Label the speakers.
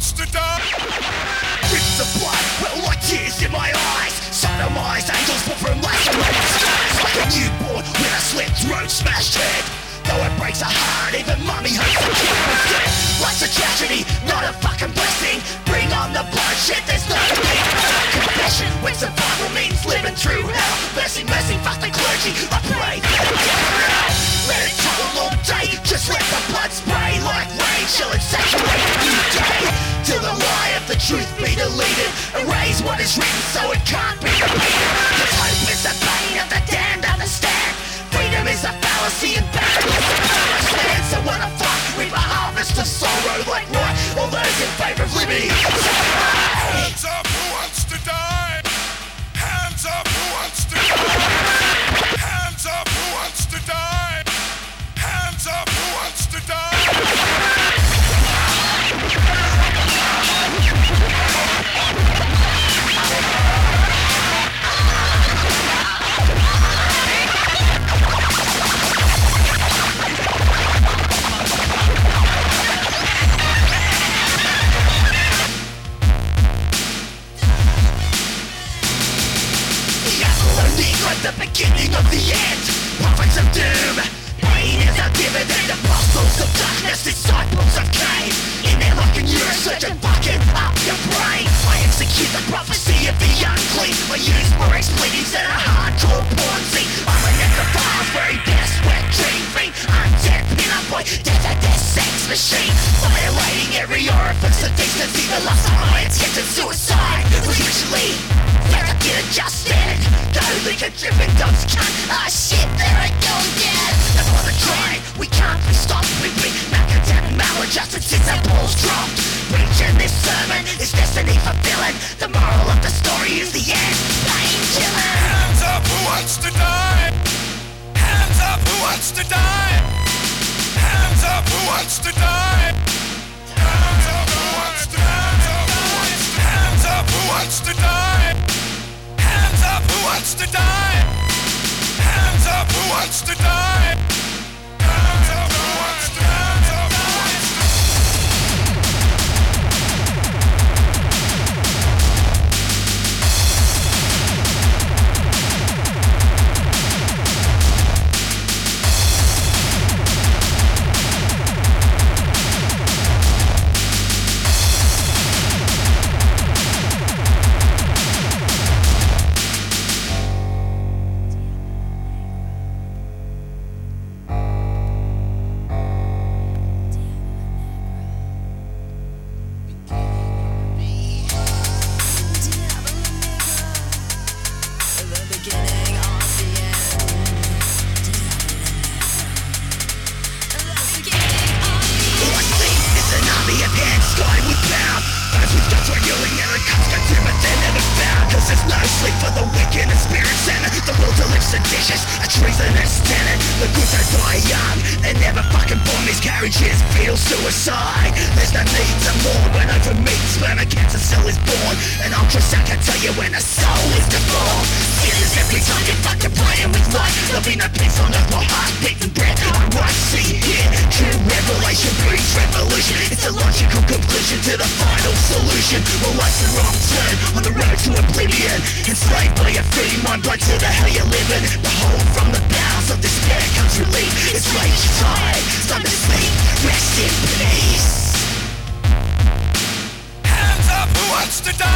Speaker 1: wants to die?
Speaker 2: Rivers of blood, well like tears in my eyes. Sodomized angels fall from lacerated skies. Like a newborn with a slit throat smashed head. Though it breaks her heart, even mummy hopes the kid was dead. Life's a tragedy, not a fucking blessing. Bring on the bloodshed, there's no need for a confession. When survival means living through hell. Mercy, mercy, fuck the clergy, I pray for the death knell. Let it toll all day, just let the blood spray. Like rain, shall it saturate a new day. Till the lie of the truth be deleted. Erase what is written so it can't be repeated. Cause hope is the pain of the damned understand. Freedom is a fallacy and barren is the promised land. So what the fuck, reap a harvest of sorrow. Like what, all those in favour of liberty.
Speaker 1: Hands up, who wants to die? Hands up, who wants to die? Hands up, who wants to die? Hands up, who wants to die?
Speaker 2: The beginning of the end, prophets of doom. Pain is a dividend, apostles of darkness, disciples of Cain. In there like a neurosurgeon, fucking up your brain. I execute the prophecy of the unclean. I use more expletive than a hardcore porn scene. I'm a necrophile's very best wet dream fiend. Undead pin-up boy, death sex machine. Violating every orifice of decency. The last time I attempted suicide was usually yet to get adjusted. Totally driven dogs cunt. Ah shit, there I go again. And for the trying, we can't be stopped. We bring macadam maladjusted since our balls dropped. Preaching this sermon is destiny fulfilling. The moral of the story is the end. Painkiller.
Speaker 1: Hands up, who wants to die? Hands up, who wants to die? Hands up, who wants to die? Hands up, who wants to die? Hands up, who wants to die? Hands up, who wants to die? Hands up, who wants to die? Hands up, who wants to die? Hands up, who wants to die?
Speaker 2: Seditious, a treasonous tenant. The goods don't die young. They never fucking bomb miscarriages, fetal suicide. There's no need to mourn when over meat sperm a cancer cell is born. An ultrasound can tell you when a soul is deformed. Feelings every time you fucking playing with life. There'll be no peace on earth, my heart beating breath. I'm right, see here, true revelation breeds revolution. It's a logical conclusion to the final solution. Well, life's the wrong turn on the road to oblivion. Enslaved by your free mind, blood to the hell you're living. Behold, from the bowels of despair comes relief. It's rage time, it's time to sleep. Rest in peace.
Speaker 1: Hands up, who wants to die?